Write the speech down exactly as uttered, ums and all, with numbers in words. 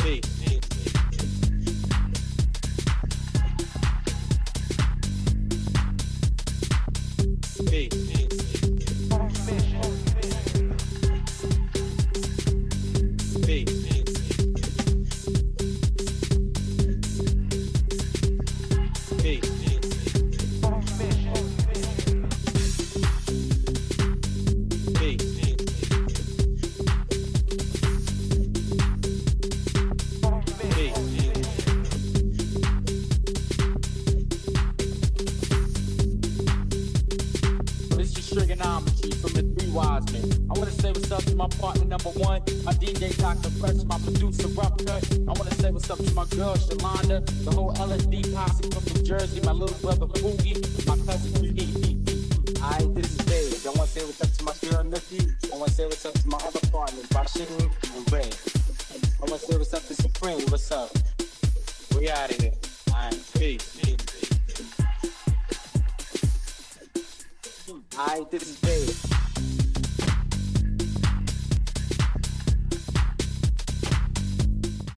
Trigonometry from the three wise men. I wanna say what's up to my partner number one, my D J Doctor Fresh, my producer Rough Cut. I wanna say what's up to my girl Shalonda, the whole L S D posse from New Jersey, my little brother Boogie, my cousin P. Alright, this is Dave. I wanna say what's up to my girl Nikki. I wanna say what's up to my other partners, Bashir and Ray. I wanna say what's up to Supreme. What's up? We out of here. Alright, peace. Alright, this is Dave.